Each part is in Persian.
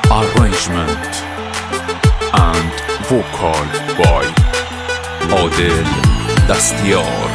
Arrangement and vocal by عادل دستیار.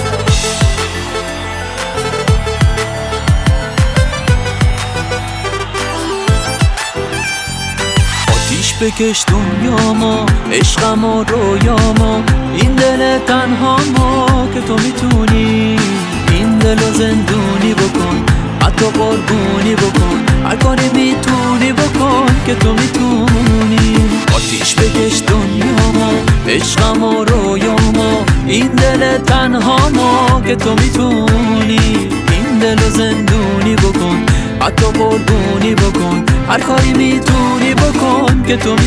آتیش بکش دنیامو، عشقمو، رویامو، این دل تنهامو که تو میتونی این دلو زندونی بکن، حتی قربونی بکن، هر کاری میتونی بکن که تو میتونی. آتیش بکش دنیامو، عشقمو، رویامو، این دل تنهامو که تو میتونی این دلو زندونی بکن، حتی قربونی بکن، هر کاری میتونی بکن که تو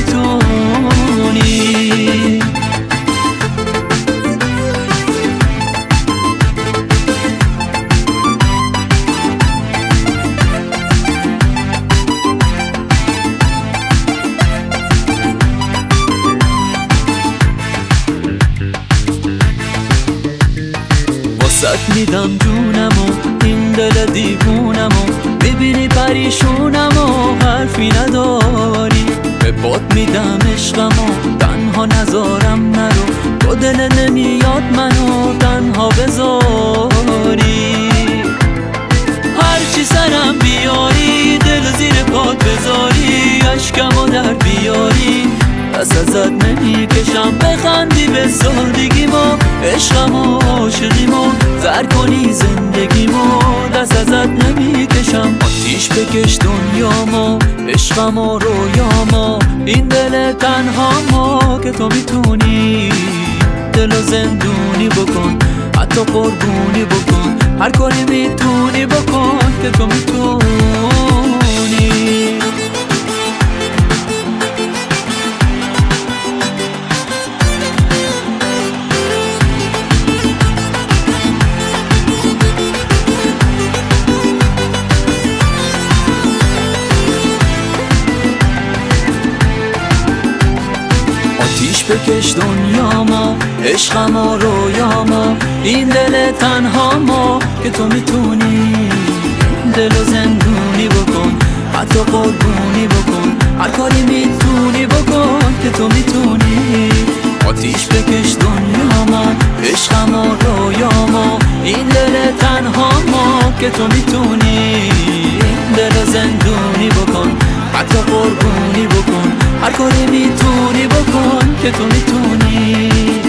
میتونی. واسط میدم جونمو، این دل دیوونمو، ببینی پریشونمو، حرفی نداری. به باد میدم عشقمو، تنها نذارم نرو، تو دل نمیاد منو تنها بذاری. هرچی سرم بیاری، دل زیر پات بذاری، عشقمو در بیاری، دست ازت نمیکشم، بخندی به سادگیمو، عشقمو، عاشقیمو، زر کنی زندگیمو، دست ازت نمیکشم. آتیش بکش دنیامو، عشقمو، رویامو، این دل تنهامو که تو میتونی دلو زندونی بکن، حتی قربونی بکن، هر کاری میتونی بکن که تو میتونی. آتیش بکش دنیامو، عشقمو، رویامو، این دل تنهامو که تو میتونی دلو زندونی بکن، حتی قربونی بکن، هر کاری میتونی بکن که تو میتونی. آتیش بکش دنیامو، عشقمو، رویامو، این دل تنهامو که تو میتونی دلو زندونی بکن، حتی قربونی بکن، هر کاری میتونی بکن که تو میتونی.